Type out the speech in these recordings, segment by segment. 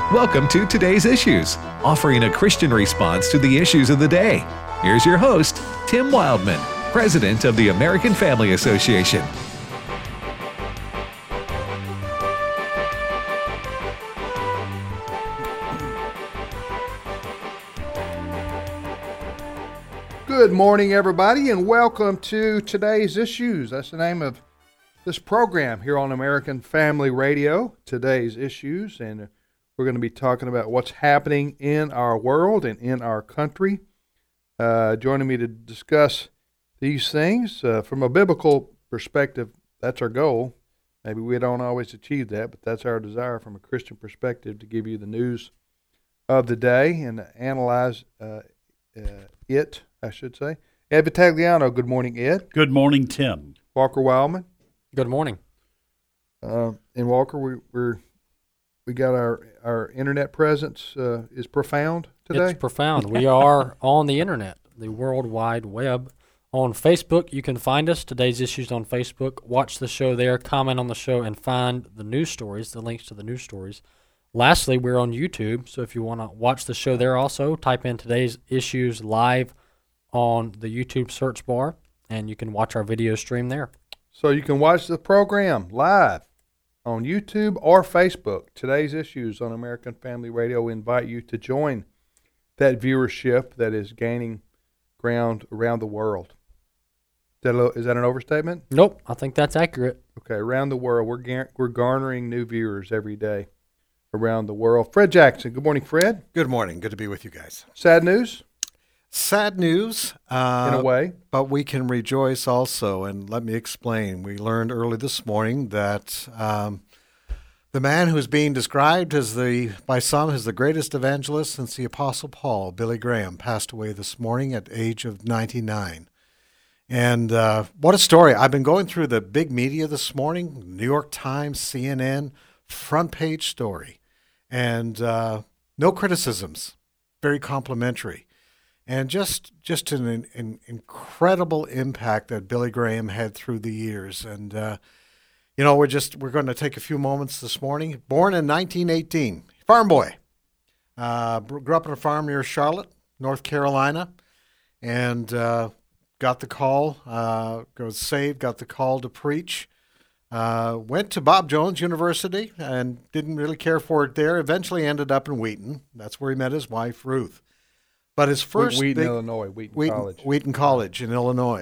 Welcome to Today's Issues, offering a Christian response to the issues of the day. Here's your host, Tim Wildman, President of the American Family Association. Good morning, everybody, and welcome to Today's Issues. That's the name of this program here on American Family Radio, Today's Issues, and we're going to be talking about what's happening in our world and in our country. Joining me to discuss these things from a biblical perspective, that's our goal. Maybe we don't always achieve that, but that's our desire from a Christian perspective, to give you the news of the day and analyze it, I should say. Ed Vitagliano, good morning, Ed. Good morning, Tim. Walker Wildman. Good morning. And Walker, we got our internet presence is profound today. It's profound. We are on the internet, the World Wide Web. On Facebook, you can find us, Today's Issues on Facebook. Watch the show there, comment on the show, and find the news stories, the links to the news stories. Lastly, we're on YouTube, so if you want to watch the show there also, type in Today's Issues live on the YouTube search bar, and you can watch our video stream there. So you can watch the program live on YouTube or Facebook. Today's Issues on American Family Radio. We invite you to join that viewership that is gaining ground around the world. Is that an overstatement? Nope, I think that's accurate. Okay, around the world. We're garnering new viewers every day around the world. Fred Jackson. Good morning, Fred. Good morning. Good to be with you guys. Sad news? Sad news. In a way. But we can rejoice also, and let me explain. We learned early this morning that the man who's being described as by some as the greatest evangelist since the Apostle Paul, Billy Graham, passed away this morning at the age of 99. And what a story. I've been going through the big media this morning, New York Times, CNN, front page story. And no criticisms, very complimentary. And just an incredible impact that Billy Graham had through the years. And, we're going to take a few moments this morning. Born in 1918, farm boy. Grew up on a farm near Charlotte, North Carolina, and got the call, was saved, got the call to preach. Went to Bob Jones University and didn't really care for it there. Eventually ended up in Wheaton. That's where he met his wife, Ruth. But his first Wheaton College in Illinois.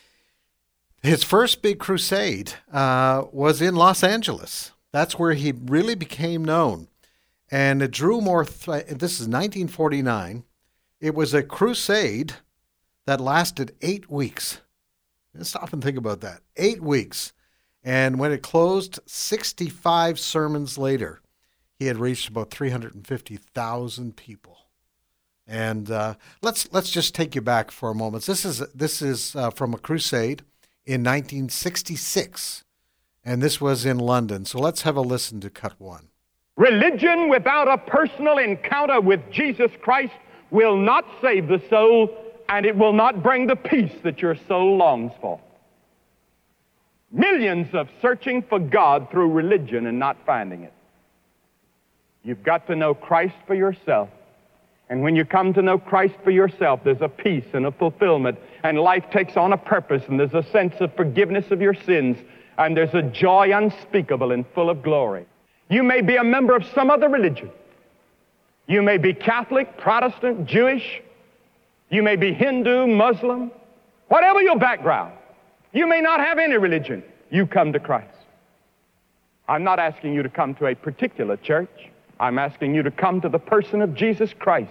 His first big crusade was in Los Angeles. That's where he really became known. And it drew more, this is 1949. It was a crusade that lasted 8 weeks. Let's stop and think about that. 8 weeks. And when it closed, 65 sermons later, he had reached about 350,000 people. And let's just take you back for a moment. This is from a crusade in 1966, and this was in London. So let's have a listen to cut one. Religion without a personal encounter with Jesus Christ will not save the soul, and it will not bring the peace that your soul longs for. Millions of searching for God through religion and not finding it. You've got to know Christ for yourself. And when you come to know Christ for yourself, there's a peace and a fulfillment, and life takes on a purpose, and there's a sense of forgiveness of your sins, and there's a joy unspeakable and full of glory. You may be a member of some other religion. You may be Catholic, Protestant, Jewish. You may be Hindu, Muslim. Whatever your background, you may not have any religion. You come to Christ. I'm not asking you to come to a particular church. I'm asking you to come to the person of Jesus Christ.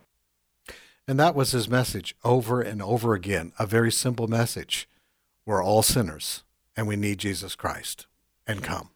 And that was his message over and over again, a very simple message. We're all sinners, and we need Jesus Christ. And come.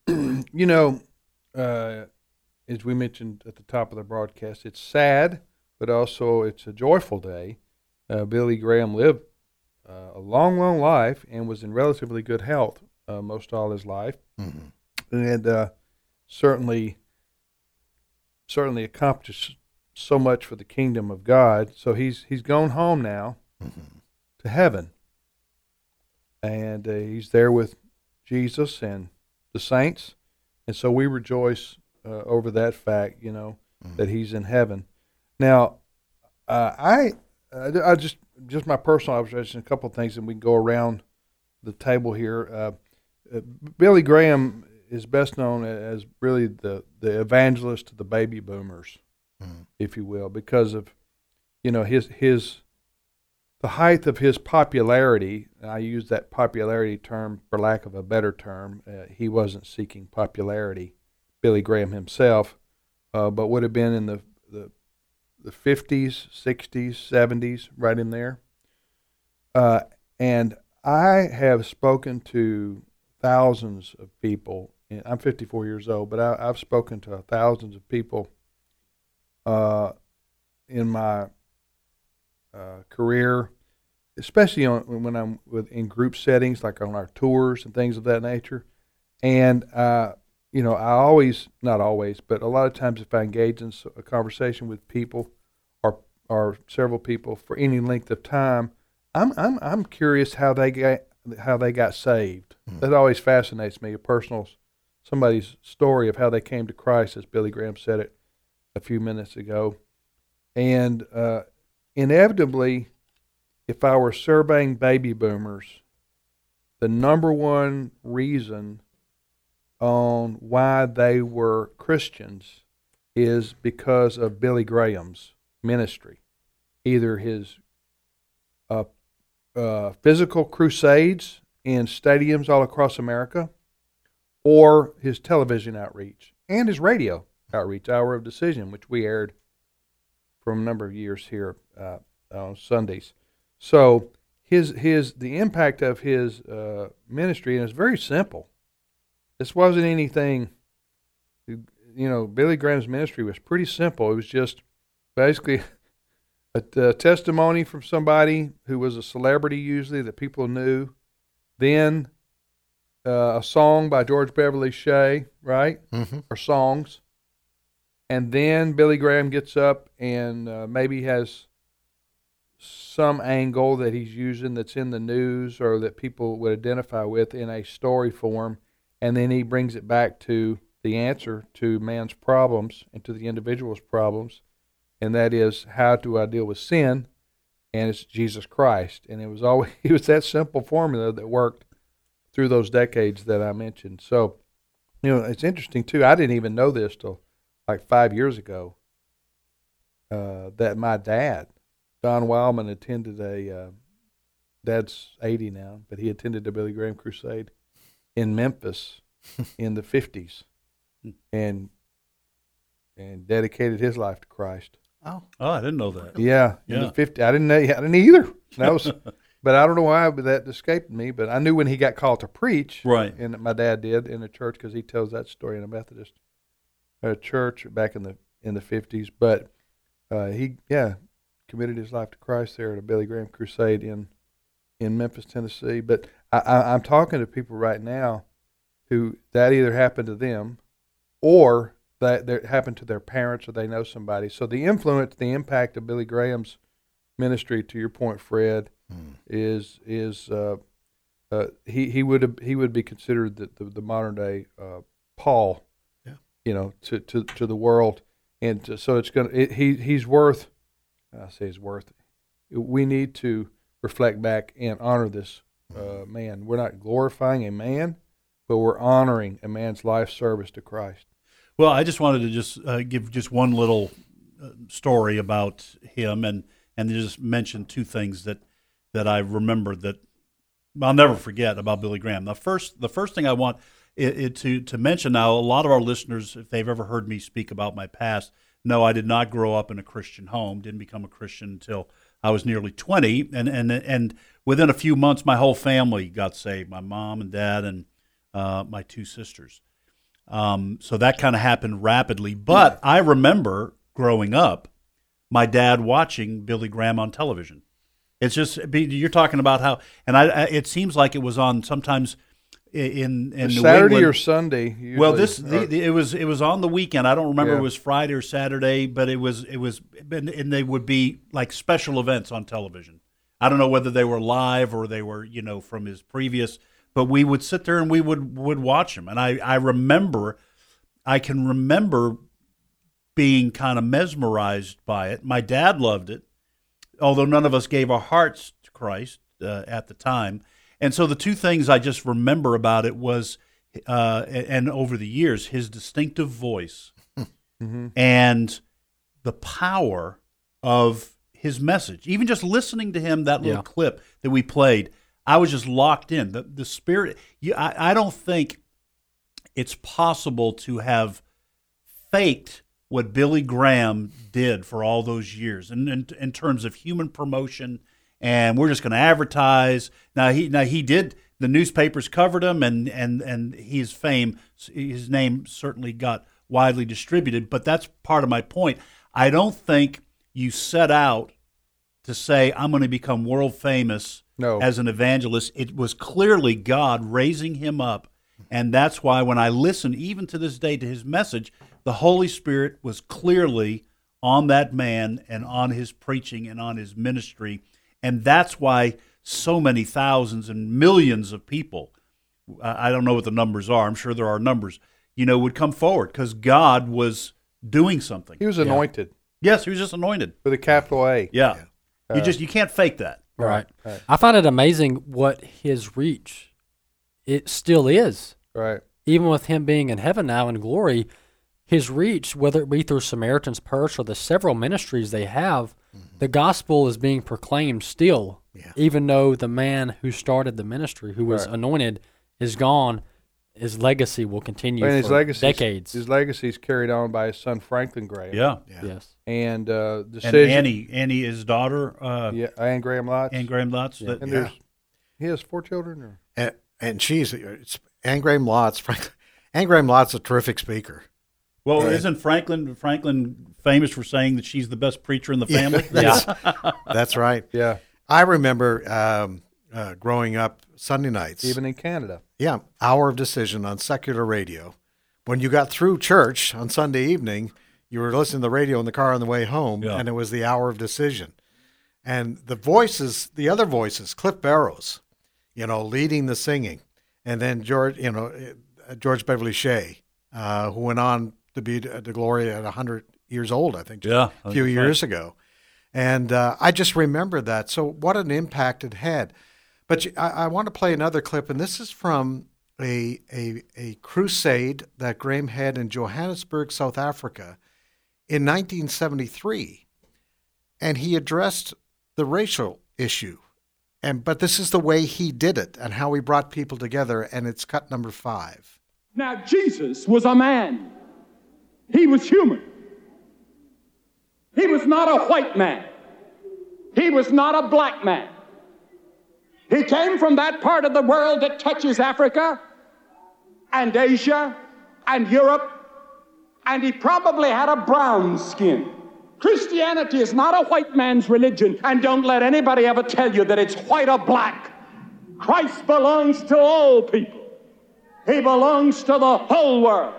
As we mentioned at the top of the broadcast, it's sad, but also it's a joyful day. Billy Graham lived a long, long life and was in relatively good health most all his life. Mm-hmm. And certainly accomplished so much for the kingdom of God. So he's gone home now to heaven, and he's there with Jesus and the saints. And so we rejoice over that fact, that he's in heaven. Now, I just my personal observation, a couple of things, and we can go around the table here. Billy Graham is best known as really the evangelist to the baby boomers, if you will, because of his the height of his popularity. And I use that popularity term for lack of a better term. He wasn't seeking popularity, Billy Graham himself, but would have been in the 50s, 60s, 70s, right in there. And I have spoken to thousands of people. I'm 54 years old, but I've spoken to thousands of people in my career, especially when I'm in group settings, like on our tours and things of that nature. And I always, not always, but a lot of times, if I engage in a conversation with people or several people for any length of time, I'm curious how they got saved. That always fascinates me. Somebody's story of how they came to Christ, as Billy Graham said it a few minutes ago. And inevitably, if I were surveying baby boomers, the number one reason on why they were Christians is because of Billy Graham's ministry, either his physical crusades in stadiums all across America, or his television outreach and his radio outreach, Hour of Decision, which we aired for a number of years here on Sundays. So the impact of his ministry, and it's very simple. This wasn't anything. Billy Graham's ministry was pretty simple. It was just basically a testimony from somebody who was a celebrity, usually that people knew. Then a song by George Beverly Shea, right? Mm-hmm. Or songs. And then Billy Graham gets up and maybe has some angle that he's using that's in the news or that people would identify with in a story form. And then he brings it back to the answer to man's problems and to the individual's problems. And that is, how do I deal with sin? And it's Jesus Christ. And it was that simple formula that worked through those decades that I mentioned. So, it's interesting too. I didn't even know this till like 5 years ago, that my dad, Don Wildman, attended Dad's 80 now, but he attended the Billy Graham Crusade in Memphis in the 50s and dedicated his life to Christ. Oh, I didn't know that. Yeah. In the 50s. I didn't either. But I don't know why that escaped me, but I knew when he got called to preach. Right. And my dad did in a church, because he tells that story in a Methodist church back in the 50s. But he committed his life to Christ there at a Billy Graham Crusade in Memphis, Tennessee. But I'm talking to people right now who that either happened to them or that happened to their parents, or they know somebody. So the influence, the impact of Billy Graham's ministry, to your point, Fred, is he would be considered the modern day Paul, to the world, and so he's worth. I say he's worth. We need to reflect back and honor this man. We're not glorifying a man, but we're honoring a man's life service to Christ. Well, I just wanted to give just one little story about him, and just mention two things that I remember that I'll never forget about Billy Graham. The first thing I want to mention now, a lot of our listeners, if they've ever heard me speak about my past, know I did not grow up in a Christian home, didn't become a Christian until I was nearly 20, and within a few months, my whole family got saved, my mom and dad and my two sisters. So that kind of happened rapidly. But I remember growing up, my dad watching Billy Graham on television. It's just, you're talking about how, and it seems like it was on sometimes in New Saturday England. Or Sunday. Usually. Well, it was on the weekend. I don't remember if it was Friday or Saturday, but it was, and they would be like special events on television. I don't know whether they were live or they were, from his previous. But we would sit there and we would watch him. And I remember I can remember being kind of mesmerized by it. My dad loved it, although none of us gave our hearts to Christ at the time. And so the two things I just remember about it was, and over the years, his distinctive voice and the power of his message. Even just listening to him, that little clip that we played, I was just locked in. The spirit, I don't think it's possible to have faked what Billy Graham did for all those years in terms of human promotion, and we're just going to advertise. Now he did. The newspapers covered him, and his name certainly got widely distributed. But that's part of my point. I don't think you set out to say, I'm going to become world famous as an evangelist. It was clearly God raising him up, and that's why when I listen, even to this day, to his message, the Holy Spirit was clearly on that man and on his preaching and on his ministry, and that's why so many thousands and millions of people, I don't know what the numbers are, I'm sure there are numbers, would come forward because God was doing something. He was anointed. Yes, he was just anointed. With a capital A. Yeah. You can't fake that. Right. I find it amazing what his reach, it still is. Right. Even with him being in heaven now in glory, his reach, whether it be through Samaritan's Purse or the several ministries they have, the gospel is being proclaimed still, even though the man who started the ministry, who was anointed, is gone. His legacy will continue for decades. His legacy is carried on by his son Franklin Graham. Yeah. Yes. And and Annie, his daughter. Anne Graham Lotz. Anne Graham Lotz. And he has 4 children. And it's Anne Graham Lotz. Anne Graham Lotz is a terrific speaker. Well, isn't Franklin famous for saying that she's the best preacher in the family? That's right. Yeah. I remember growing up Sunday nights. Even in Canada. Yeah, hour of decision on secular radio. When you got through church on Sunday evening, you were listening to the radio in the car on the way home, and it was the hour of decision. And the other voices, Cliff Barrows, leading the singing, and then George Beverly Shea, who went on to be to glory at 100 years old, I think, a few years ago. And I just remember that. So what an impact it had. But I want to play another clip, and this is from a crusade that Graham had in Johannesburg, South Africa in 1973. And he addressed the racial issue. But this is the way he did it and how he brought people together, and it's cut number 5. Now, Jesus was a man. He was human. He was not a white man. He was not a black man. He came from that part of the world that touches Africa and Asia and Europe, and he probably had a brown skin. Christianity is not a white man's religion, and don't let anybody ever tell you that it's white or black. Christ belongs to all people. He belongs to the whole world.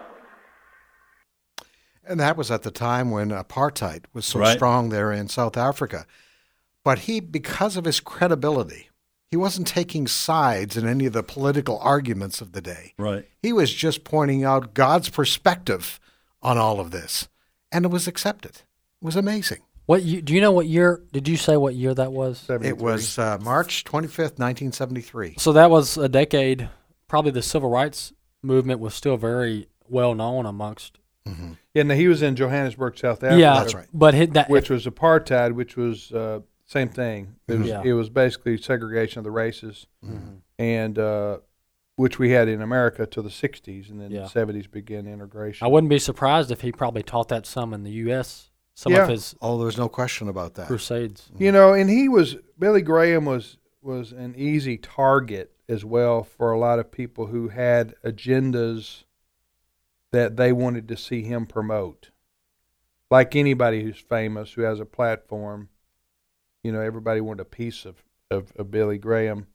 And that was at the time when apartheid was so strong there in South Africa. But he, because of his credibility, he wasn't taking sides in any of the political arguments of the day. Right. He was just pointing out God's perspective on all of this, and it was accepted. It was amazing. Do you know what year? Did you say what year that was? 73. It was March 25th, 1973. So that was a decade. Probably the civil rights movement was still very well known amongst. Mm-hmm. Yeah, and he was in Johannesburg, South Africa. Yeah, that's right. But which was apartheid, which was same thing. It was basically segregation of the races, and which we had in America till the 60s, and then the 70s began integration. I wouldn't be surprised if he probably taught that some in the U.S., of his there's no question about that. crusades. And Billy Graham was an easy target as well for a lot of people who had agendas that they wanted to see him promote. Like anybody who's famous, who has a platform, everybody wanted a piece of Billy Graham.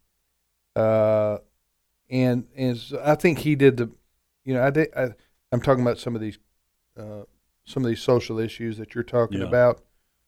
And so I think he did I'm talking about some of these social issues that you're talking about.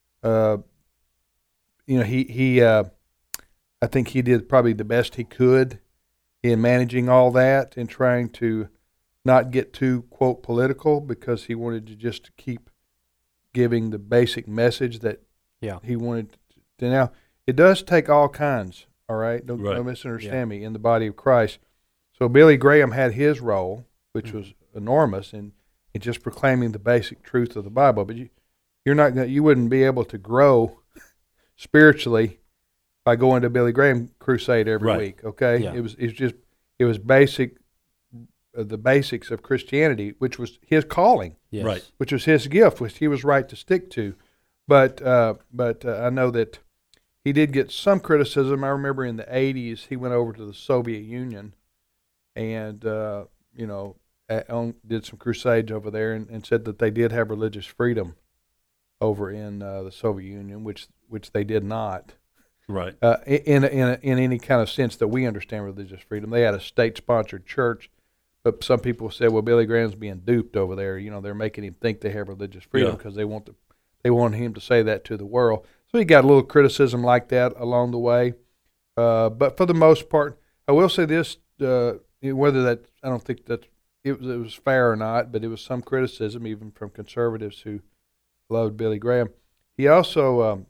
I think he did probably the best he could in managing all that and trying to not get too, quote, political, because he wanted to just keep giving the basic message that he wanted to. Now, it does take all kinds, all right? Don't misunderstand me, in the body of Christ. So Billy Graham had his role, which was enormous, in just proclaiming the basic truth of the Bible. But you wouldn't be able to grow spiritually by going to Billy Graham crusade every week. Okay, Yeah. it was basic, the basics of Christianity, which was his calling, Yes. Right. which was his gift, which he was right to stick to. But I know that he did get some criticism. I remember in the '80s he went over to the Soviet Union, and did some crusades over there, and said that they did have religious freedom over in the Soviet Union, which they did not. Right. In any kind of sense that we understand religious freedom. They had a state-sponsored church, but some people said, well, Billy Graham's being duped over there. They're making him think they have religious freedom because they want him to say that to the world. So he got a little criticism like that along the way. But for the most part, I will say this, whether that, I don't think that it was fair or not, but it was some criticism even from conservatives who loved Billy Graham. He also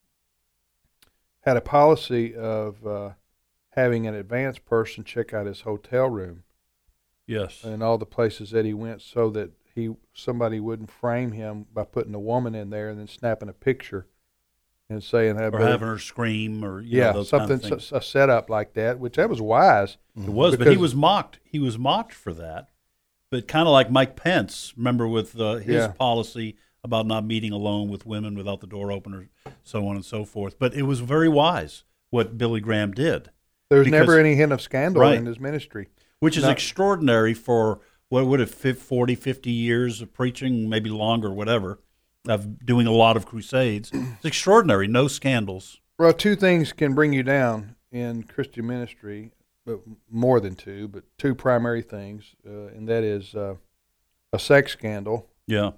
had a policy of having an advanced person check out his hotel room. Yes. And all the places that he went, so that somebody wouldn't frame him by putting a woman in there and then snapping a picture and saying, or having her scream, or those something, kind of things. a setup like that, which that was wise. It was, but he was mocked. He was mocked for that. But kind of like Mike Pence, remember, with his policy about not meeting alone with women without the door open, or so on and so forth. But it was very wise what Billy Graham did. There's never any hint of scandal in his ministry. Which is extraordinary for, what would it, 40, 50 years of preaching, maybe longer, whatever, of doing a lot of crusades. It's extraordinary, no scandals. Well, two things can bring you down in Christian ministry, but more than two, but two primary things, and that is a sex scandal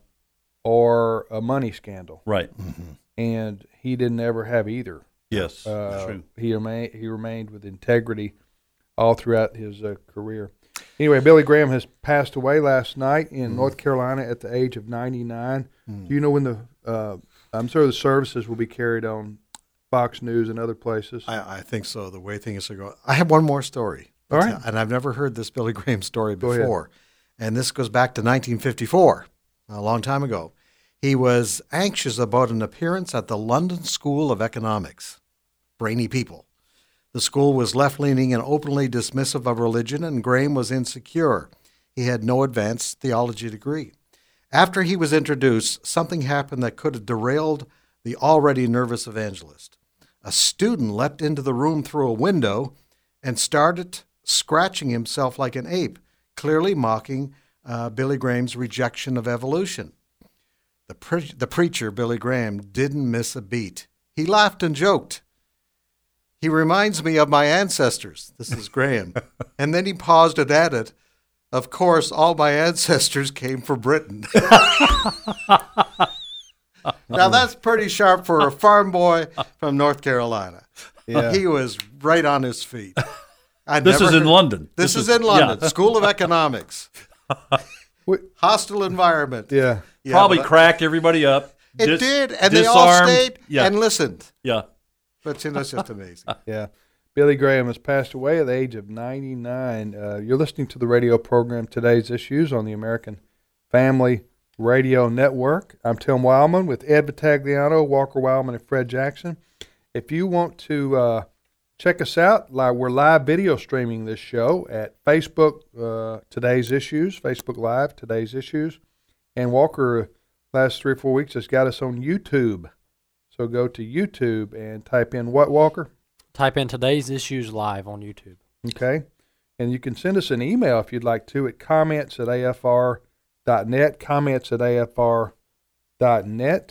or a money scandal. Right. Mm-hmm. And he didn't ever have either. Yes, true. He remained with integrity all throughout his career. Anyway, Billy Graham has passed away last night in North Carolina at the age of 99. Do you know when I'm sure the services will be carried on Fox News and other places? I think so, the way things are going. I have one more story. All right. And I've never heard this Billy Graham story before. And this goes back to 1954, a long time ago. He was anxious about an appearance at the London School of Economics. Brainy people. The school was left-leaning and openly dismissive of religion, and Graham was insecure. He had no advanced theology degree. After he was introduced, something happened that could have derailed the already nervous evangelist. A student leapt into the room through a window and started scratching himself like an ape, clearly mocking Billy Graham's rejection of evolution. The preacher, Billy Graham, didn't miss a beat. He laughed and joked. He reminds me of my ancestors. This is Graham. And then he paused and added, of course, all my ancestors came from Britain. Now, that's pretty sharp for a farm boy from North Carolina. Yeah. He was right on his feet. This is in London. This is in London. School of Economics. Hostile environment. Yeah. Probably cracked everybody up. It did, and they all stayed and listened. Yeah. But that's just amazing. Yeah. Billy Graham has passed away at the age of 99. You're listening to the radio program Today's Issues on the American Family Radio Network. I'm Tim Wildman with Ed Vitagliano, Walker Wildman, and Fred Jackson. If you want to check us out, we're live video streaming this show at Facebook, Today's Issues, Facebook Live, Today's Issues. And Walker, last 3 or 4 weeks, has got us on YouTube. So go to YouTube and type in what, Walker? Type in Today's Issues Live on YouTube. Okay. And you can send us an email if you'd like to at comments@afr.net, comments@afr.net.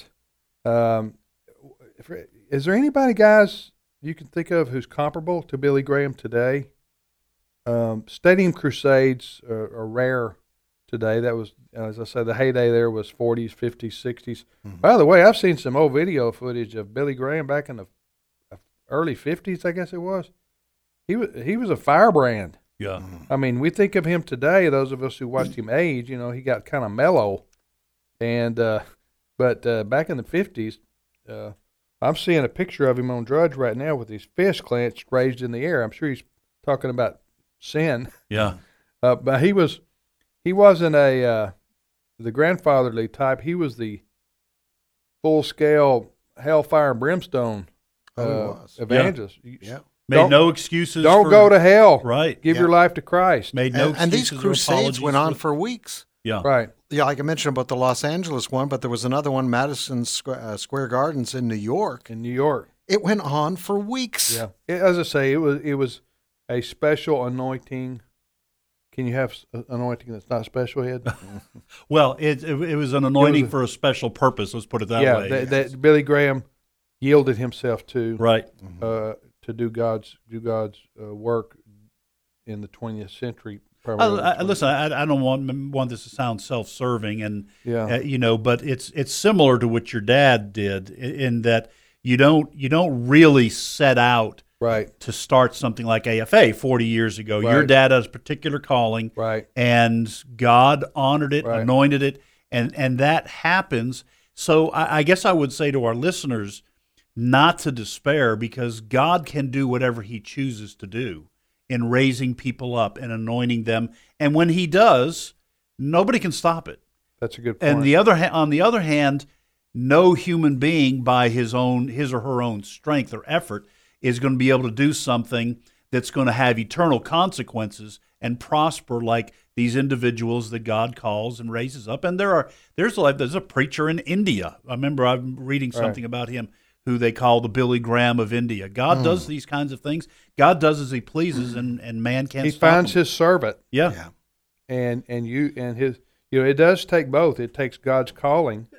Is there anybody, guys, you can think of who's comparable to Billy Graham today? Stadium crusades are rare today. That was, as I said, the heyday there was 40s, 50s, 60s. Mm-hmm. By the way, I've seen some old video footage of Billy Graham back in the early 50s, I guess it was. He was a firebrand. Yeah. I mean, we think of him today, those of us who watched him age, he got kind of mellow. And but back in the 50s, I'm seeing a picture of him on Drudge right now with his fist clenched, raised in the air. I'm sure he's talking about sin. Yeah. But he wasn't the grandfatherly type. He was the full-scale hellfire and brimstone evangelist. Yeah. Made no excuses. Don't go to hell. Right. Give your life to Christ. Made no excuses. And these crusades went on for weeks. Yeah. Right. Yeah, like I mentioned about the Los Angeles one, but there was another one, Madison Square Gardens in New York. In New York. It went on for weeks. Yeah. As I say, it was a special anointing. Can you have anointing that's not special, Ed? Well, it was an anointing for a special purpose. Let's put it that way. Yeah, that Billy Graham yielded himself to. Right. To do God's work in the 20th century. Listen, I don't want this to sound self-serving, and but it's similar to what your dad did in that you don't really set out to start something like AFA 40 years ago. Right. Your dad has a particular calling, and God honored it, anointed it, and that happens. So I guess I would say to our listeners not to despair, because God can do whatever He chooses to do in raising people up and anointing them. And when He does, nobody can stop it. That's a good point. And on the other hand, no human being by his or her own strength or effort is going to be able to do something that's going to have eternal consequences and prosper like these individuals that God calls and raises up. And there's a preacher in India. I remember I'm reading something about him, who they call the Billy Graham of India. God does these kinds of things. God does as He pleases, and man can't stop Him. He finds His servant. Yeah. And his. It does take both. It takes God's calling,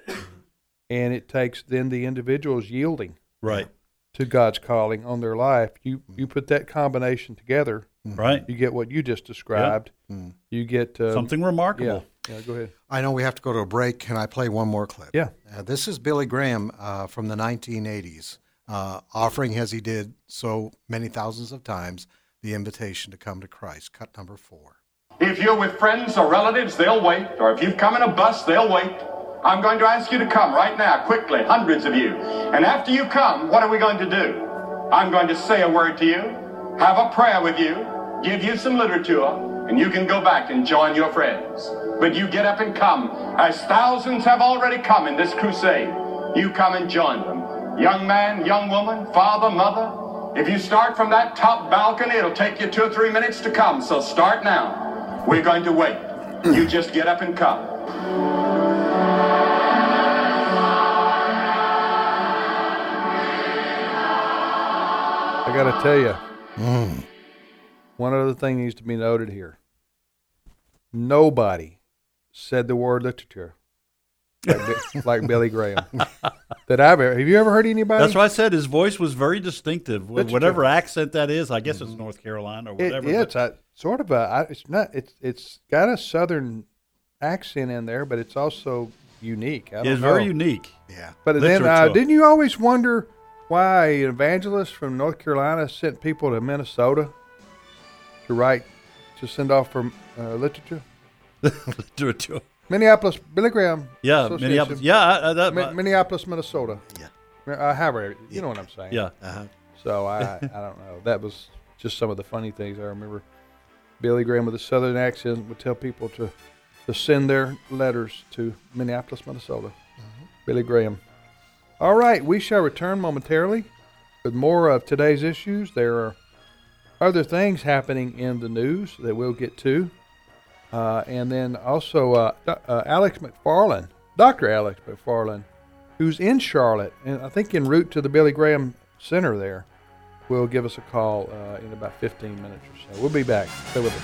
and it takes then the individual's yielding to God's calling on their life. You put that combination together, you get what you just described. Yeah. You get something remarkable. Yeah, go ahead. I know we have to go to a break. Can I play one more clip? Yeah. This is Billy Graham from the 1980s, offering, as he did so many thousands of times, the invitation to come to Christ. Cut number 4. If you're with friends or relatives, they'll wait. Or if you've come in a bus, they'll wait. I'm going to ask you to come right now, quickly, hundreds of you. And after you come, what are we going to do? I'm going to say a word to you, have a prayer with you, give you some literature, and you can go back and join your friends. But you get up and come, as thousands have already come in this crusade. You come and join them. Young man, young woman, father, mother. If you start from that top balcony, it'll take you 2 or 3 minutes to come, so start now. We're going to wait. You just get up and come. I got to tell you, one other thing needs to be noted here. Nobody said the word literature like Billy Graham. Have you ever heard anybody? That's why I said his voice was very distinctive. Whatever accent that is, I guess it's North Carolina or whatever. It's got a southern accent in there, but it's also unique. It's very unique. Yeah. But then, didn't you always wonder why evangelists from North Carolina sent people to Minnesota to send off for literature? Literature. Minneapolis, Billy Graham. Yeah, Minneapolis. Yeah, Minneapolis, Minnesota. Yeah. However, you know what I'm saying. Yeah. So I don't know. That was just some of the funny things I remember. Billy Graham with a southern accent would tell people to send their letters to Minneapolis, Minnesota. Billy Graham. All right, we shall return momentarily with more of today's issues. There are other things happening in the news that we'll get to. And then also Alex McFarland, Dr. Alex McFarland, who's in Charlotte, and I think en route to the Billy Graham Center there, will give us a call in about 15 minutes or so. We'll be back. Stay with us.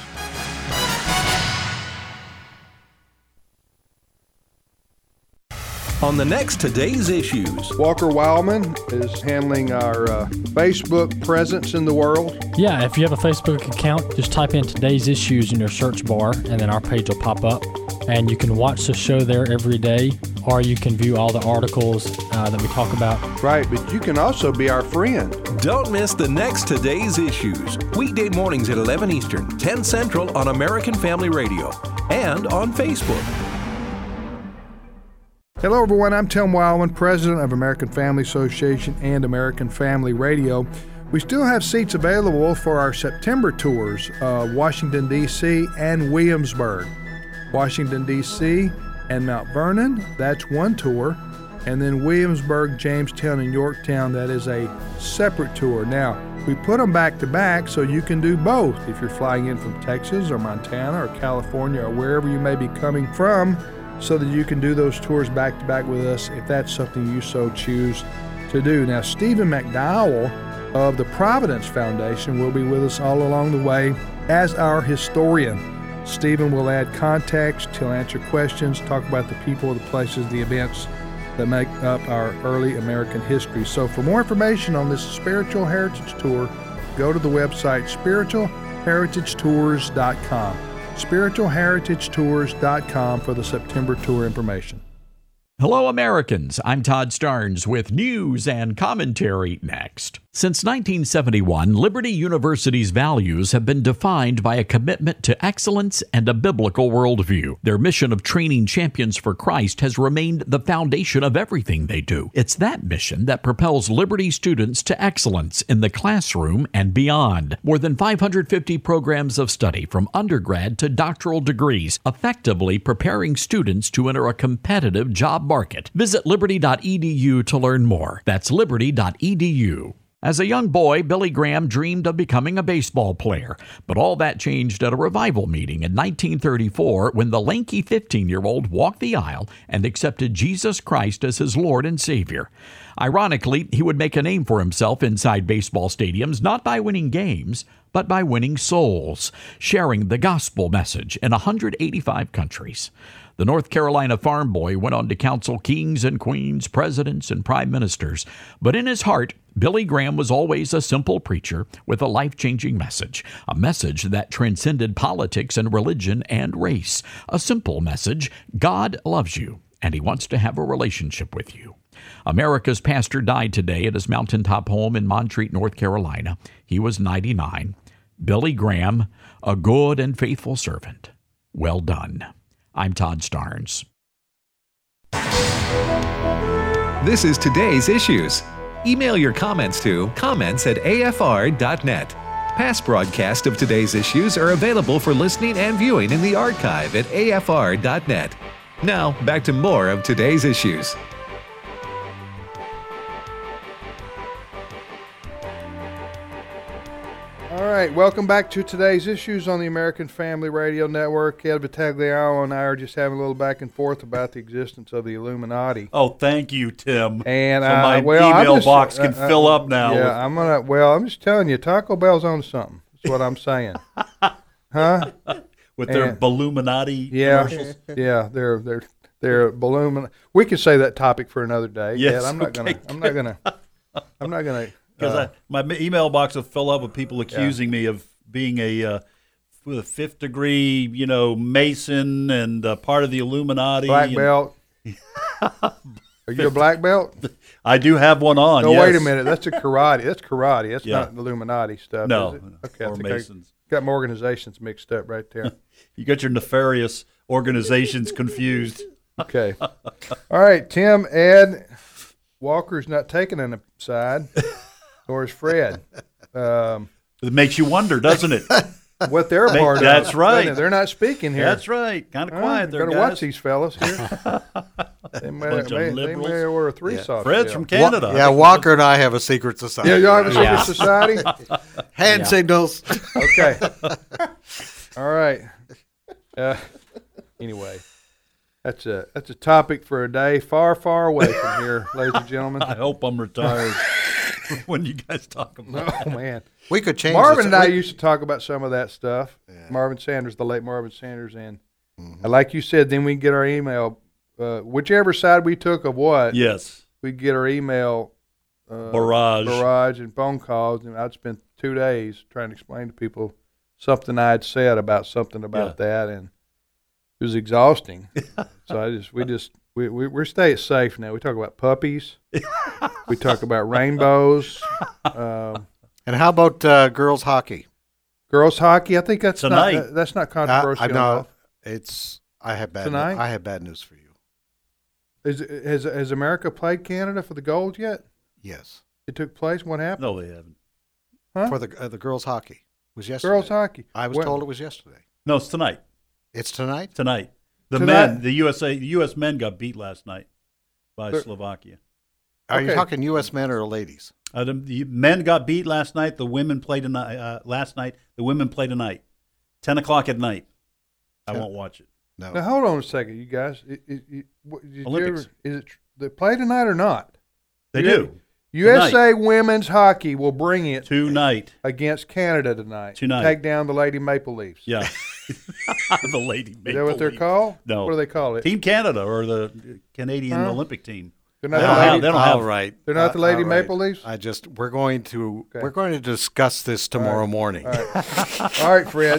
On the next Today's Issues. Walker Wildman is handling our Facebook presence in the world. Yeah, if you have a Facebook account, just type in Today's Issues in your search bar, and then our page will pop up. and you can watch the show there every day, or you can view all the articles that we talk about. Right, but you can also be our friend. Don't miss the next Today's Issues, weekday mornings at 11 Eastern, 10 Central on American Family Radio and on Facebook. Hello, everyone. I'm Tim Wildman, president of American Family Association and American Family Radio. We still have seats available for our September tours, Washington, D.C. and Williamsburg. Washington, D.C. and Mount Vernon, that's one tour. And then Williamsburg, Jamestown, and Yorktown, that is a separate tour. Now, we put them back to back so you can do both. If you're flying in from Texas or Montana or California or wherever you may be coming from, so that you can do those tours back to back with us if that's something you so choose to do. Now, Stephen McDowell of the Providence Foundation will be with us all along the way as our historian. Stephen will add context, he'll answer questions, talk about the people, the places, the events that make up our early American history. So for more information on this Spiritual Heritage Tour, go to the website spiritualheritagetours.com. spiritualheritagetours.com for the September tour information. Hello, Americans. I'm Todd Starnes with news and commentary next. Since 1971, Liberty University's values have been defined by a commitment to excellence and a biblical worldview. Their mission of training champions for Christ has remained the foundation of everything they do. It's that mission that propels Liberty students to excellence in the classroom and beyond. More than 550 programs of study from undergrad to doctoral degrees, effectively preparing students to enter a competitive job market. Visit liberty.edu to learn more. That's liberty.edu. As a young boy, Billy Graham dreamed of becoming a baseball player, but all that changed at a revival meeting in 1934 when the lanky 15-year-old walked the aisle and accepted Jesus Christ as his Lord and Savior. Ironically, he would make a name for himself inside baseball stadiums not by winning games, but by winning souls, sharing the gospel message in 185 countries. The North Carolina farm boy went on to counsel kings and queens, presidents and prime ministers. But in his heart, Billy Graham was always a simple preacher with a life-changing message, a message that transcended politics and religion and race. A simple message: God loves you, and he wants to have a relationship with you. America's pastor died today at his mountaintop home in Montreat, North Carolina. He was 99. Billy Graham, a good and faithful servant. Well done. I'm Todd Starnes. This is Today's Issues. Email your comments to comments@afr.net. Past broadcasts of Today's Issues are available for listening and viewing in the archive at afr.net. Now, back to more of Today's Issues. All right, welcome back to Today's Issues on the American Family Radio Network. Ed Vitagliano and I are just having a little back and forth about the existence of the Illuminati. Oh, thank you, Tim. And so my email box can fill up now. Yeah, I'm just telling you, Taco Bell's on something. That's what I'm saying. Huh? With their Balluminati commercials. Yeah, they're balloon. We could say that topic for another day. Yes, yeah, I'm not gonna. Because my email box will fill up with people accusing me of being a fifth degree, Mason and part of the Illuminati. Black belt. Are you a black belt? I do have one on. No, yes. wait a minute. That's karate. That's karate. That's not Illuminati stuff. No. Is it? Okay, or Masons. Got my organizations mixed up right there. You got your nefarious organizations confused. Okay. All right, Tim, Ed, Walker's not taking an side. Or is Fred? It makes you wonder, doesn't it? What they're part of. That's right. They're not speaking here. That's right. Kind of quiet there, guys. Got to watch these fellas here. They may order a three-sauce. Fred's from Canada. Walker and I have a secret society. Yeah, y'all have a secret society? Hand signals. Okay. All right. Anyway. That's a topic for a day far, far away from here, ladies and gentlemen. I hope I'm retired when you guys talk about it. Oh, man. We could change Marvin and I used to talk about some of that stuff. Yeah. Marvin Sanders, the late Marvin Sanders. And like you said, then we get our email. Whichever side we took of what, yes, we get our email barrage and phone calls. And I'd spend 2 days trying to explain to people something I had said about something about that. And was exhausting. So we're staying safe now. We talk about puppies. We talk about rainbows. And how about girls hockey? Girls hockey. I think that's Tonight. not controversial. No, enough. I have bad. Tonight? I have bad news for you. Has America played Canada for the gold yet? Yes. It took place. What happened? No, they haven't. Huh? For the girls hockey. It was yesterday. Girls hockey. I was told it was yesterday. No, it's tonight. It's tonight? Tonight. Tonight? The U.S. men got beat last night by Slovakia. Are you Okay. talking U.S. men or ladies? The men got beat last night. The women played last night. The women play tonight, 10 o'clock at night. I won't watch it. No. Now hold on a second, you guys. Olympics. They play tonight or not? They do. USA women's hockey will bring it Tonight. against Canada tonight. Tonight. Take down the Lady Maple Leafs. Yeah. The Lady Maple Is that what they're Leafs. called? No. What do they call it? Team Canada or the Canadian Olympic team. They're They not don't the have- Lady, they don't have- All right. they're not the Lady All right. Maple Leafs? We're going to discuss this tomorrow morning. All right, Fred.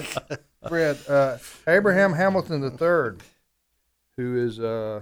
Abraham Hamilton III, who is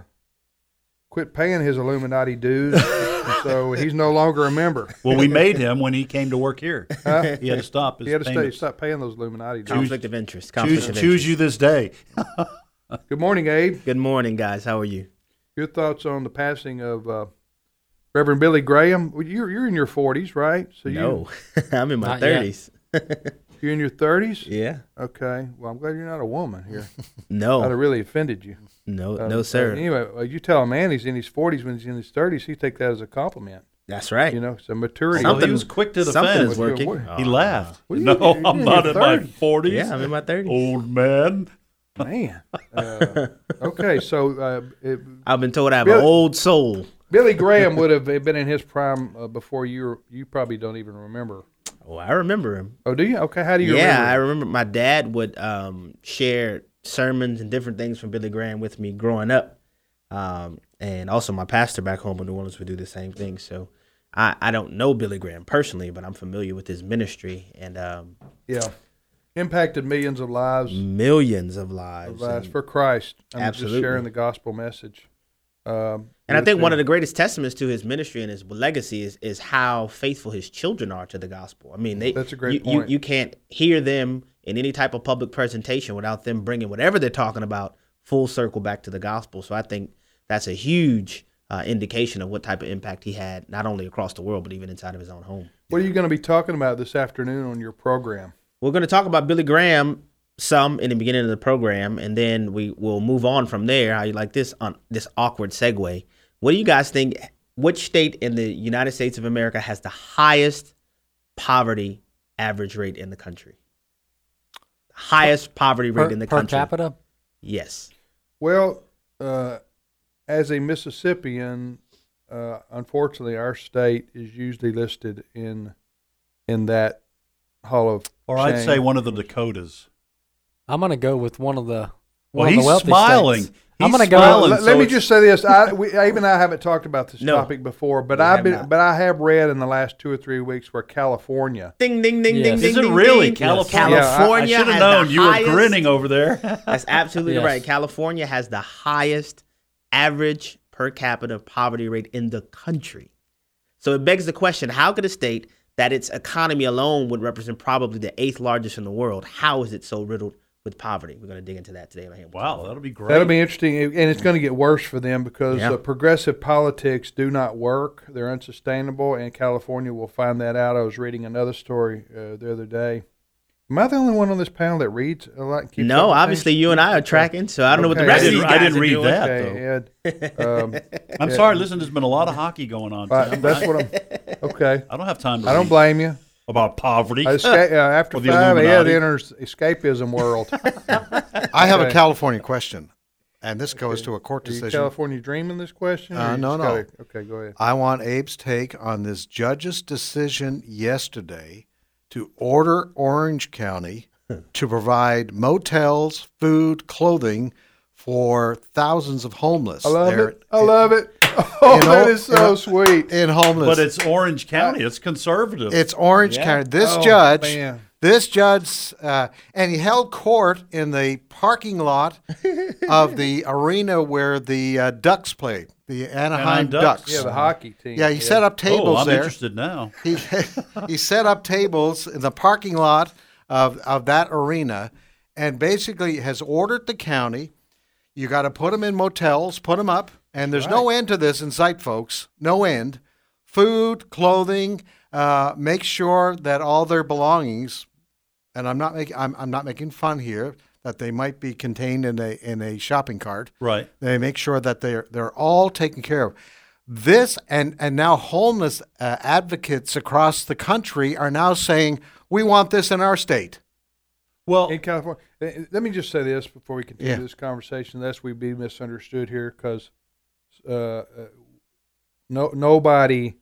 quit paying his Illuminati dues, and so he's no longer a member. Well, we made him when he came to work here. Huh? He had to stop his He had to payments. stop paying those Illuminati dues. Conflict of interest. Conflict of Choose interest. you this day. Good morning, Abe. Good morning, guys. How are you? Your thoughts on the passing of Reverend Billy Graham? Well, you're in your 40s, right? So No, I'm in my Not yet. 30s. you're in your 30s. Yeah. Okay. Well, I'm glad you're not a woman here. I'd have No. really offended you. No, sir. Anyway, you tell a man he's in his 40s when he's in his 30s, he take that as a compliment. That's right. You know, it's a maturity. Well, he was quick to Something defend. is working. He laughed. Well, No, you're I'm in not your in my 30s. 40s. Yeah, I'm in my 30s. Old man. Man. Okay, so I've been told I have Billy- an old soul. Billy Graham would have been in his prime before you probably don't even remember. Oh, I remember him. Oh, do you? Okay, how do you Yeah, remember? I remember my dad would share sermons and different things from Billy Graham with me growing up. And also my pastor back home in New Orleans would do the same thing. So I don't know Billy Graham personally, but I'm familiar with his ministry and Yeah. Impacted millions of lives. millions of lives. Lives And, for Christ. I mean, Absolutely. just sharing the gospel message. and I think one of the greatest testaments to his ministry and his legacy is how faithful his children are to the gospel. I mean, That's a great you, point. You can't hear them in any type of public presentation without them bringing whatever they're talking about full circle back to the gospel. So I think that's a huge indication of what type of impact he had, not only across the world, but even inside of his own home. What are you going to be talking about this afternoon on your program? We're going to talk about Billy Graham some in the beginning of the program, and then we will move on from there. How you like this on this awkward segue? What do you guys think? Which state in the United States of America has the highest poverty average rate in the country? Highest poverty rate in the per country. capita? Yes. Well, as a Mississippian, unfortunately, our state is usually listed in that Hall of Or I'd Shame. say one of the Dakotas. I'm going to go with one of the Well, of the he's wealthy smiling. states. I'm He's going to go. smiling. Let me just say this: Abe and I haven't talked about this No. topic before, but We have not. I have read in the last 2 or 3 weeks where California. Ding, ding, ding, Yes. ding, Is ding, Is it ding, really ding. California? California I should have has known. the You were highest- grinning over there. That's absolutely Yes. right. California has the highest average per capita poverty rate in the country. So it begs the question, how could a state that its economy alone would represent probably the 8th largest in the world, how is it so riddled with poverty? We're going to dig into that today. Wow, that'll be great. That'll be interesting, and it's going to get worse for them because Yeah. progressive politics do not work. They're unsustainable, and California will find that out. I was reading another story the other day. Am I the only one on this panel that reads a lot? And keeps up No, with obviously things? you and I are tracking, so I don't know what the Okay. rest I of these didn't- guys I didn't are read doing. that. Okay, Ed. I'm sorry. Listen, there's been a lot of hockey going on. Tim. That's what I'm. Okay, I don't have time to I don't read blame you. about poverty. After Or the 5, Ed Illuminati. enters escapism world. I have a Okay. California question, and this goes to a court Are you decision. California dreaming this question? or you No, just no. gotta- Okay, go ahead. I want Abe's take on this judge's decision yesterday to order Orange County to provide motels, food, clothing for thousands of homeless. I love there it. I love it. Oh, in that o- is so in- sweet. in homeless. But it's Orange County. It's conservative. It's Orange Yeah. County. This Oh, judge, man. This judge, and he held court in the parking lot of the arena where the Ducks played, the Anaheim Ducks. Yeah, the hockey team. Yeah, he set up tables I'm there. interested now. He set up tables in the parking lot of that arena, and basically has ordered the county, you got to put them in motels, put them up, and there's no end to this in sight, folks. No end. Food, clothing, make sure that all their belongings, and I'm not making fun here, that they might be contained in a shopping cart. Right. They make sure that they're all taken care of. This and now homeless advocates across the country are now saying, we want this in our state. Well, in California, let me just say this before we continue this conversation, lest we be misunderstood here, because nobody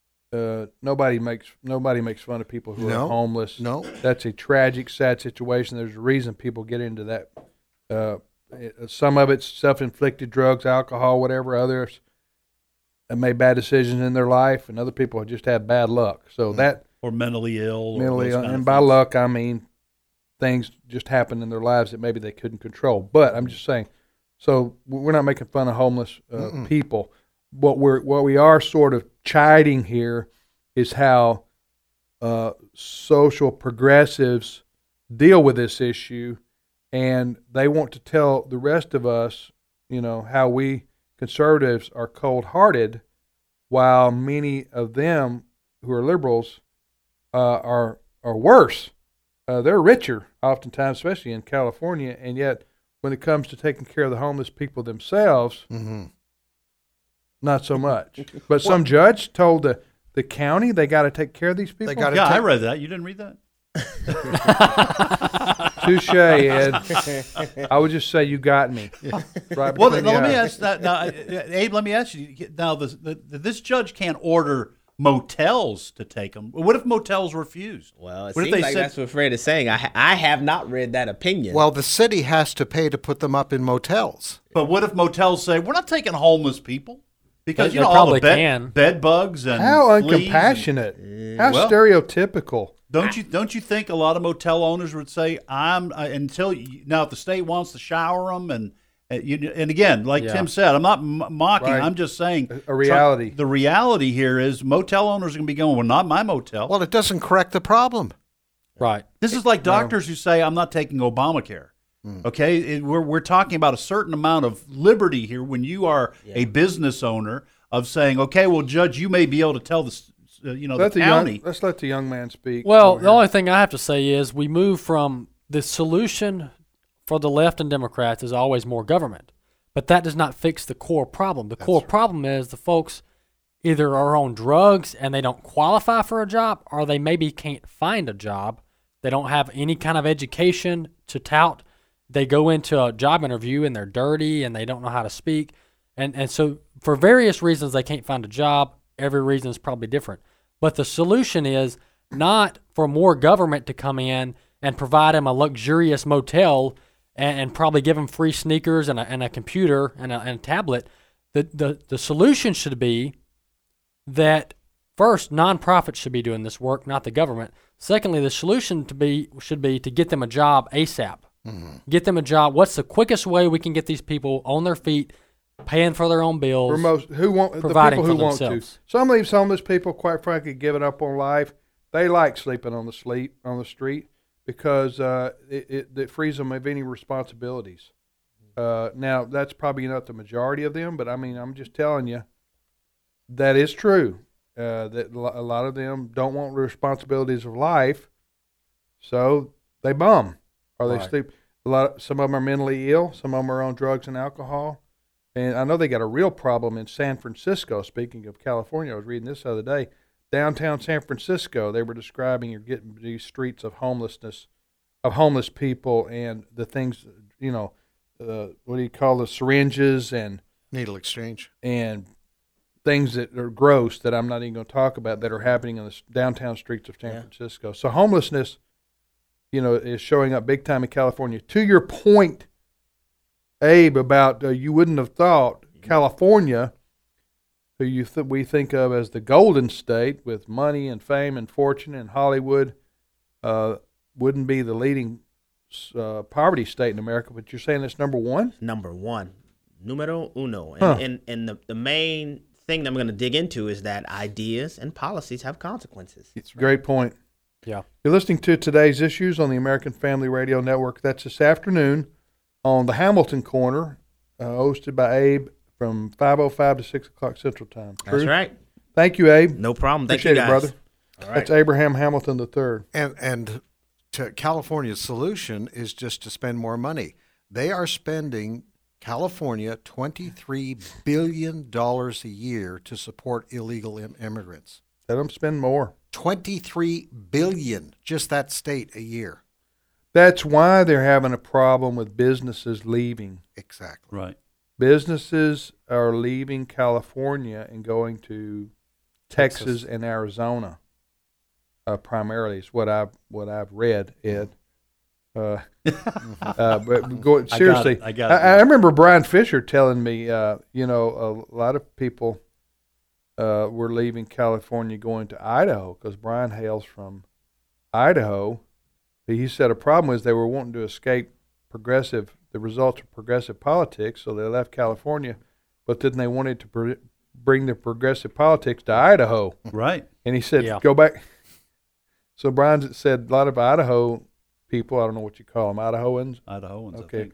makes fun of people who are homeless. No, that's a tragic, sad situation. There's a reason people get into that. Some of it's self-inflicted, drugs, alcohol, whatever. Others have made bad decisions in their life, and other people have just had bad luck. So that or mentally ill, and by luck I mean things just happen in their lives that maybe they couldn't control. But I'm just saying, so we're not making fun of homeless people. What we are sort of chiding here is how social progressives deal with this issue, and they want to tell the rest of us, how we conservatives are cold-hearted, while many of them who are liberals are worse. They're richer, oftentimes, especially in California, and yet when it comes to taking care of the homeless people themselves, not so much. But some judge told the county they got to take care of these people. I read that. You didn't read that? Touche, Ed. I would just say you got me. Right. Well, let me ask that. Now, Abe, let me ask you. Now, this judge can't order motels to take them. What if motels refuse? Well, it seems like that's what Fred is saying. I have not read that opinion. Well, the city has to pay to put them up in motels. But what if motels say, we're not taking homeless people? Because, they all the can. bed bugs and how uncompassionate, how stereotypical. Don't you think a lot of motel owners would say, now if the state wants to shower them and again, like Tim said, I'm not mocking. Right. I'm just saying a reality. The reality here is motel owners are going to be going, well, not my motel. Well, it doesn't correct the problem. Right. This is like doctors who say, I'm not taking Obamacare. Okay, we're talking about a certain amount of liberty here when you are a business owner of saying, okay, well, Judge, you may be able to tell the county. Let's let the young man speak. Well, the only thing I have to say is we move from the solution for the left and Democrats is always more government, but that does not fix the core problem. The core problem is the folks either are on drugs and they don't qualify for a job, or they maybe can't find a job. They don't have any kind of education to tout. They go into a job interview and they're dirty and they don't know how to speak. And so for various reasons, they can't find a job. Every reason is probably different. But the solution is not for more government to come in and provide them a luxurious motel and probably give them free sneakers and a computer and a tablet. The solution should be that, first, nonprofits should be doing this work, not the government. Secondly, the solution should be to get them a job ASAP. Get them a job. What's the quickest way we can get these people on their feet, paying for their own bills? The people who want to. Some of these homeless people, quite frankly, giving up on life. They like sleeping on the street because it frees them of any responsibilities. Now, that's probably not the majority of them, but I mean, I'm just telling you that is true. That a lot of them don't want the responsibilities of life, so they bum. Or they sleep. Some of them are mentally ill. Some of them are on drugs and alcohol. And I know they got a real problem in San Francisco. Speaking of California, I was reading this the other day. Downtown San Francisco, they were describing you're getting these streets of homelessness, of homeless people, and the things, what do you call the syringes and needle exchange and things that are gross that I'm not even going to talk about that are happening in the downtown streets of San Francisco. So homelessness, is showing up big time in California. To your point, Abe, about you wouldn't have thought California, who we think of as the Golden State with money and fame and fortune and Hollywood, wouldn't be the leading poverty state in America, but you're saying it's number one? Number one. Numero uno. Huh. And the main thing that I'm going to dig into is that ideas and policies have consequences. It's a great point. Yeah. You're listening to Today's Issues on the American Family Radio Network. That's this afternoon on the Hamilton Corner, hosted by Abe from 5:05 to 6 o'clock Central Time. That's right. Thank you, Abe. No problem. Thank Appreciate you, guys. it, brother. All right. That's Abraham Hamilton III. And to California's solution is just to spend more money. They are spending, California, $23 billion a year to support illegal immigrants. Let them spend more. $23 billion, just that state a year. That's why they're having a problem with businesses leaving. Exactly. Right. Businesses are leaving California and going to Texas and Arizona. Primarily, is what I've read, Ed. But seriously, I remember Brian Fisher telling me, a lot of people were leaving California going to Idaho because Brian hails from Idaho. He said a problem was they were wanting to escape the results of progressive politics, so they left California, but then they wanted to bring the progressive politics to Idaho. Right. And he said, go back. So Brian said a lot of Idaho people, I don't know what you call them, Idahoans? Okay.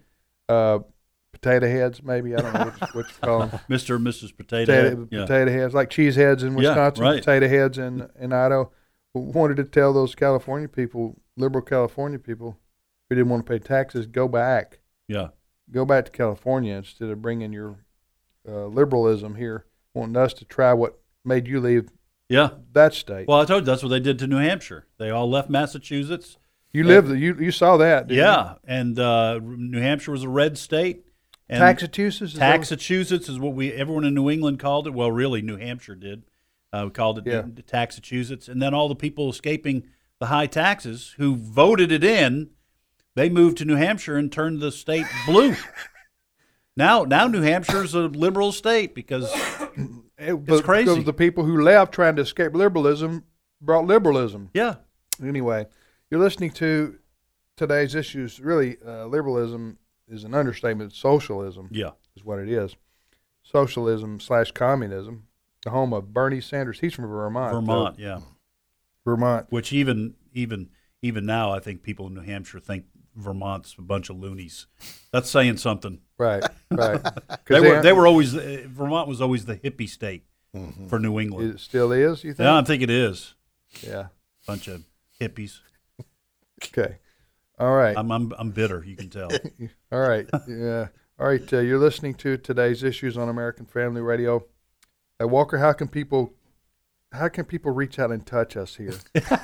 Potato heads, maybe. I don't know what you call them. Mr. and Mrs. Potato Head. Potato heads, like cheese heads in Wisconsin, right. Potato heads in Idaho. Wanted to tell those California people, liberal California people, who didn't want to pay taxes, go back. Yeah. Go back to California instead of bringing your liberalism here, wanting us to try what made you leave that state. Well, I told you that's what they did to New Hampshire. They all left Massachusetts. You lived you saw that, didn't you? And New Hampshire was a red state. And Taxachusetts is what everyone in New England called it. Well, really, New Hampshire did. We called it Taxachusetts. And then all the people escaping the high taxes who voted it in, they moved to New Hampshire and turned the state blue. Now New Hampshire is a liberal state because it's crazy. Because the people who left trying to escape liberalism brought liberalism. Yeah. Anyway, you're listening to Today's Issues. Really, liberalism is an understatement. Socialism is what it is. Socialism / communism, the home of Bernie Sanders. He's from Vermont. Vermont. Which even now, I think people in New Hampshire think Vermont's a bunch of loonies. That's saying something. Right. They were always Vermont was always the hippie state for New England. It still is, you think? Yeah, I think it is. Yeah. Bunch of hippies. Okay. All right. I'm bitter, you can tell. All right. Yeah. All right. You're listening to Today's Issues on American Family Radio. Walker, how can people reach out and touch us here?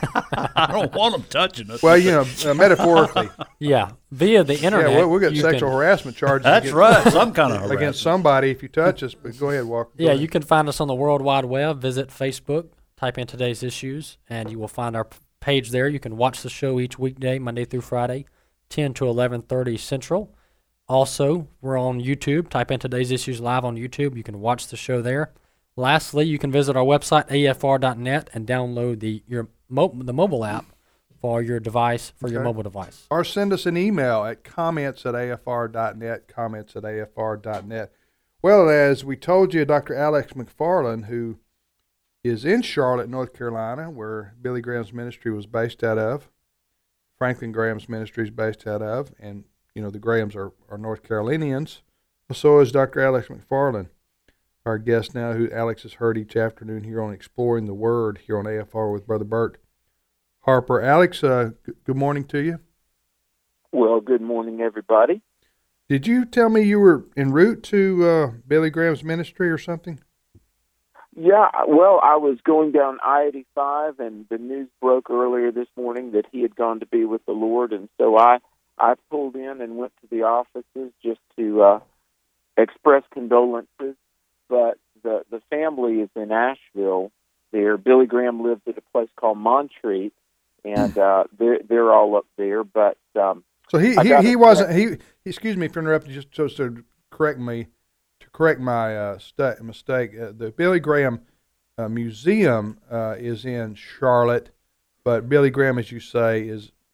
I don't want them touching us. Well, metaphorically. Yeah, via the internet. Yeah, we'll get sexual harassment charges. That's right, some kind of harassment. Against somebody if you touch us, but go ahead, Walker. Yeah, you can find us on the World Wide Web. Visit Facebook, type in Today's Issues, and you will find our page there. You can watch the show each weekday, Monday through Friday, 10 to 11:30 Central. Also, we're on YouTube. Type in Today's Issues live on YouTube. You can watch the show there. Lastly, you can visit our website, afr.net, and download the mobile app for your device, your mobile device. Or send us an email at comments@afr.net, comments@afr.net. Well, as we told you, Dr. Alex McFarland, who is in Charlotte, North Carolina, where Billy Graham's ministry was based out of, Franklin Graham's ministry is based out of, and, the Grahams are North Carolinians. So is Dr. Alex McFarland, our guest now, who Alex has heard each afternoon here on Exploring the Word here on AFR with Brother Bert Harper. Alex, good morning to you. Well, good morning, everybody. Did you tell me you were en route to Billy Graham's ministry or something? Yeah, well, I was going down I-85, and the news broke earlier this morning that he had gone to be with the Lord, and so I pulled in and went to the offices just to express condolences. But the family is in Asheville. There, Billy Graham lived at a place called Montreat, and they're all up there. But so he wasn't. Excuse me for interrupting. Just to correct my mistake. The Billy Graham Museum is in Charlotte, but Billy Graham, as you say, is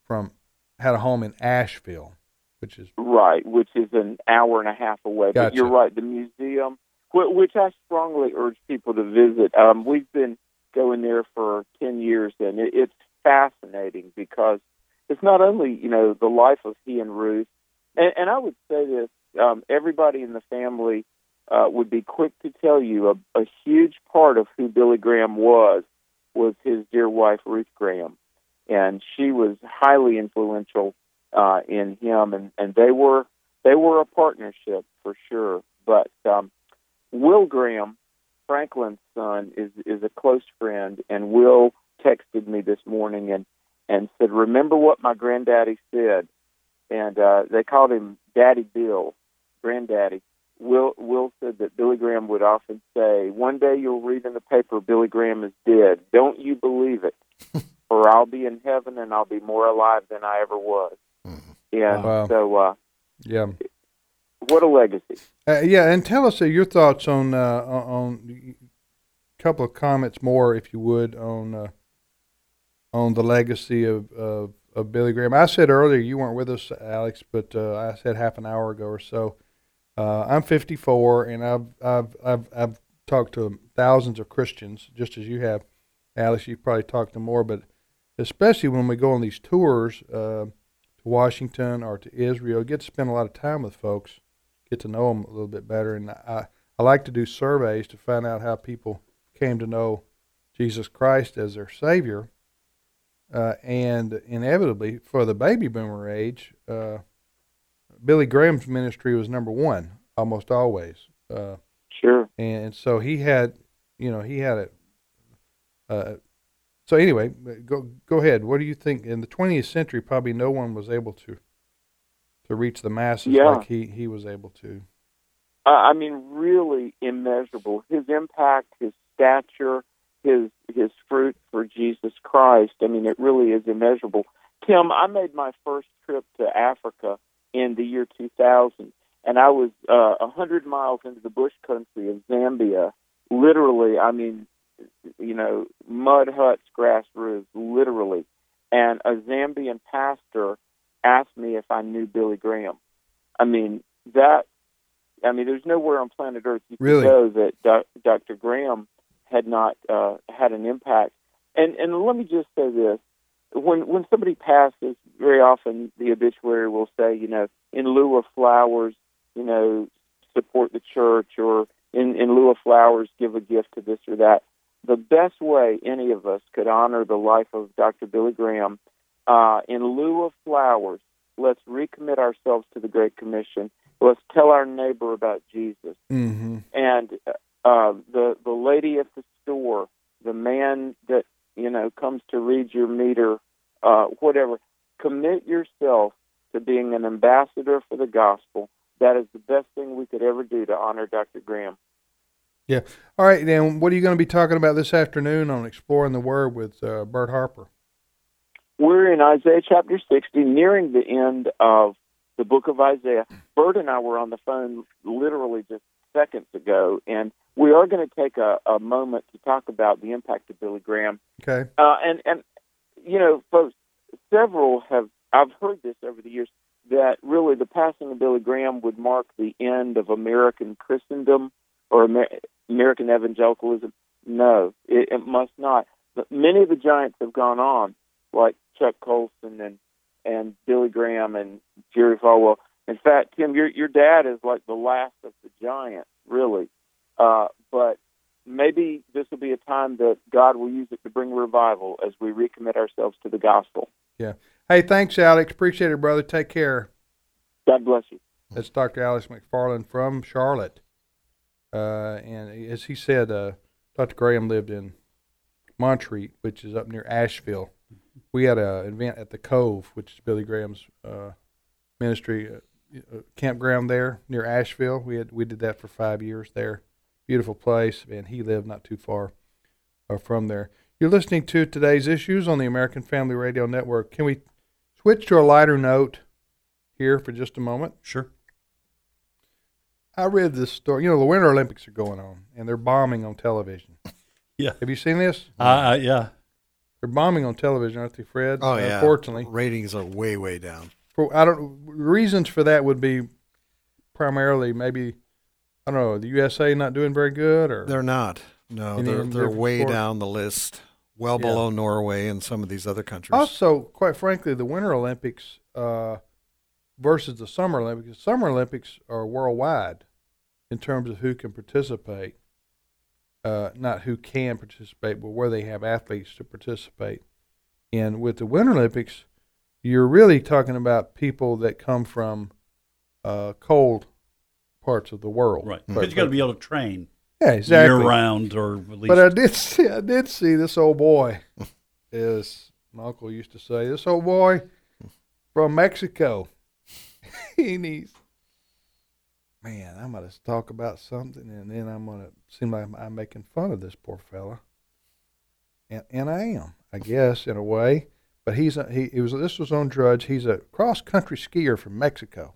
had a home in Asheville, which is right, which is an hour and a half away. Gotcha. But you're right, the museum, which I strongly urge people to visit. We've been going there for 10 years, and it's fascinating because it's not only, the life of he and Ruth, and I would say this, everybody in the family would be quick to tell you a huge part of who Billy Graham was his dear wife, Ruth Graham. And she was highly influential in him, and they were a partnership for sure. But Will Graham, Franklin's son, is a close friend, and Will texted me this morning and said, "Remember what my granddaddy said," and they called him Daddy Bill, Granddaddy. Will said that Billy Graham would often say, "One day you'll read in the paper Billy Graham is dead. Don't you believe it? Or I'll be in heaven and I'll be more alive than I ever was." And so, yeah, what a legacy. And tell us your thoughts on a couple of comments more, if you would, on the legacy of Billy Graham. I said earlier, you weren't with us, Alex, but I said half an hour ago or so. I'm 54, and I've talked to thousands of Christians, just as you have, Alex. You've probably talked to more, but especially when we go on these tours to Washington or to Israel, get to spend a lot of time with folks, get to know them a little bit better. And I like to do surveys to find out how people came to know Jesus Christ as their Savior. And inevitably, for the baby boomer age, Billy Graham's ministry was number one almost always. Sure. And so he had it. So anyway, go ahead. What do you think? In the 20th century, probably no one was able to reach the masses like he was able to. I mean, really immeasurable. His impact, his stature, his fruit for Jesus Christ. I mean, it really is immeasurable. Tim, I made my first trip to Africa in the year 2000, and I was 100 miles into the bush country of Zambia. Literally, I mean, mud huts, grass roofs, literally. And a Zambian pastor asked me if I knew Billy Graham. I mean, there's nowhere on planet Earth you really can go that Dr. Graham had not had an impact. And let me just say this. When somebody passes, very often the obituary will say, in lieu of flowers, support the church, or in lieu of flowers, give a gift to this or that. The best way any of us could honor the life of Dr. Billy Graham, in lieu of flowers, let's recommit ourselves to the Great Commission. Let's tell our neighbor about Jesus. Mm-hmm. And the lady at the store, the man that comes to read your meter, whatever. Commit yourself to being an ambassador for the gospel. That is the best thing we could ever do to honor Dr. Graham. Yeah. All right, then what are you going to be talking about this afternoon on Exploring the Word with Bert Harper? We're in Isaiah chapter 60, nearing the end of the book of Isaiah. Bert and I were on the phone literally just seconds ago, and we are going to take a moment to talk about the impact of Billy Graham. Okay. And folks, I've heard this over the years, that really the passing of Billy Graham would mark the end of American Christendom or American evangelicalism. No, it must not. But many of the giants have gone on, like Chuck Colson and Billy Graham and Jerry Falwell. In fact, Tim, your dad is like the last of the giants, really. But maybe this will be a time that God will use it to bring revival as we recommit ourselves to the gospel. Yeah. Hey, thanks, Alex. Appreciate it, brother. Take care. God bless you. That's Dr. Alex McFarland from Charlotte. And as he said, Dr. Graham lived in Montreat, which is up near Asheville. We had an event at the Cove, which is Billy Graham's ministry campground there near Asheville. We did that for 5 years there. Beautiful place, and he lived not too far from there. You're listening to Today's Issues on the American Family Radio Network. Can we switch to a lighter note here for just a moment? Sure. I read this story. The Winter Olympics are going on, and they're bombing on television. Yeah. Have you seen this? Yeah. They're bombing on television, aren't they, Fred? Oh yeah. Unfortunately, ratings are way down. Reasons for that would be primarily maybe, I don't know, the USA not doing very good, or they're not. No, Any they're way sport? down the list, well below Norway and some of these other countries. Also, quite frankly, the Winter Olympics versus the Summer Olympics. The Summer Olympics are worldwide in terms of who can participate. Not who can participate, but where they have athletes to participate. And with the Winter Olympics, you're really talking about people that come from cold parts of the world. Right. But you got to be able to train. Yeah, exactly. Year round, or at least. But I did see this old boy, as my uncle used to say, this old boy from Mexico. And he's, man, I'm going to talk about something, and then I'm going to seem like I'm making fun of this poor fella. And I am, I guess, in a way. But this was on Drudge. He's a cross-country skier from Mexico.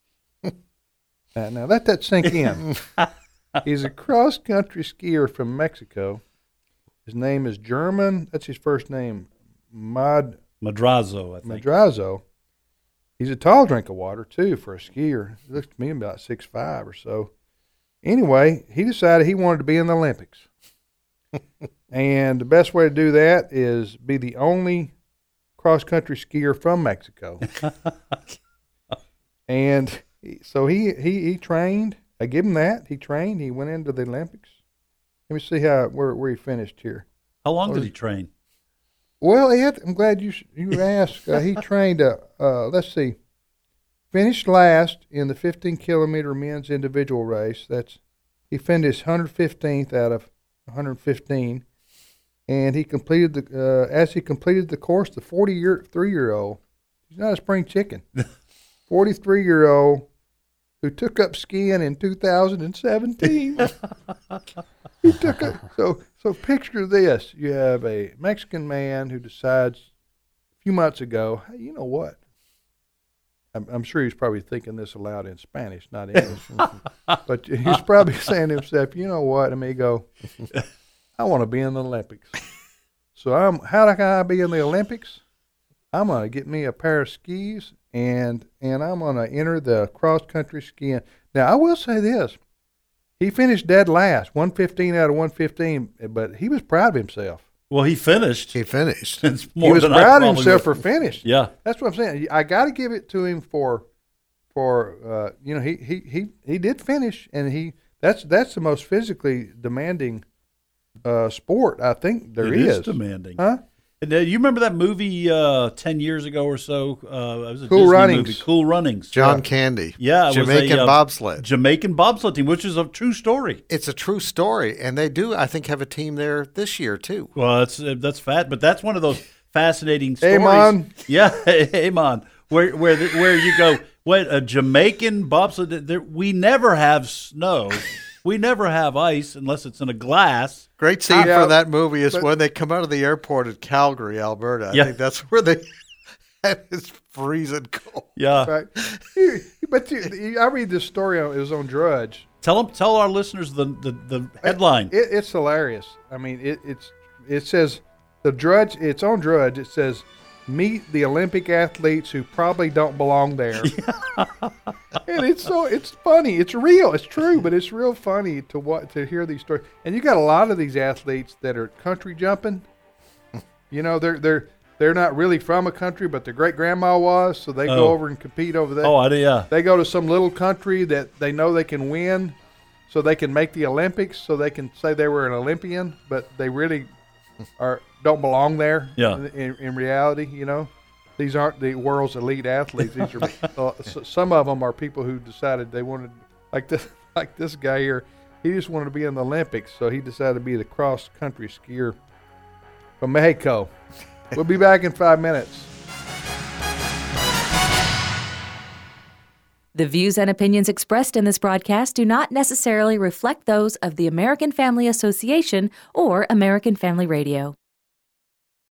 Now let that sink in. He's a cross-country skier from Mexico. His name is German. That's his first name, Madrazo, I think. Madrazo. He's a tall drink of water, too, for a skier. He looks to me about 6'5" or so. Anyway, he decided he wanted to be in the Olympics. And the best way to do that is be the only cross-country skier from Mexico. And so he trained. I give him that. He trained. He went into the Olympics. Let me see where he finished here. How long did he train? Well, Ed, I'm glad you asked. He trained, let's see, finished last in the 15-kilometer men's individual race. He finished 115th out of 115, and he completed as he completed the course, the 43-year-old, he's not a spring chicken, 43-year-old who took up skiing in 2017. He took up, so picture this. You have a Mexican man who decides a few months ago, hey, you know what? I'm sure he's probably thinking this aloud in Spanish, not English. But he's probably saying to himself, you know what, amigo? I want to be in the Olympics. So how can I be in the Olympics? I'm going to get me a pair of skis, and I'm going to enter the cross-country skiing. Now, I will say this. He finished dead last, 115 out of 115, but he was proud of himself. Well, he finished. He finished. He was proud of himself for finish. Yeah. That's what I'm saying. I got to give it to him for he did finish, and that's the most physically demanding sport I think there is. It is demanding. Huh? And, you remember that movie 10 years ago or so? It was a Cool Disney Runnings. movie, Cool Runnings. John Candy. Yeah. It Jamaican was a, bobsled. Jamaican bobsled team, which is a true story. It's a true story, and they do, I think, have a team there this year, too. Well, that's fat, but that's one of those fascinating stories. Amon. Yeah, Amon. Where you go, what, a Jamaican bobsled? We never have snow. We never have ice unless it's in a glass. Great scene for that movie is when they come out of the airport at Calgary, Alberta. I think that's where they had this freezing cold. Yeah. Right. But I read this story. It was on Drudge. Tell our listeners the headline. It's hilarious. I mean, it says the Drudge. It's on Drudge. It says, meet the Olympic athletes who probably don't belong there. And it's funny. It's real. It's true, but it's real funny to hear these stories. And you got a lot of these athletes that are country jumping. You know, they're not really from a country, but their great grandma was, so they go over and compete over there. Oh, yeah. They go to some little country that they know they can win, so they can make the Olympics, so they can say they were an Olympian, but they really don't belong there. Yeah. In reality, you know, these aren't the world's elite athletes. These are some of them are people who decided they wanted, like this guy here. He just wanted to be in the Olympics, so he decided to be the cross country skier from Mexico. We'll be back in 5 minutes. The views and opinions expressed in this broadcast do not necessarily reflect those of the American Family Association or American Family Radio.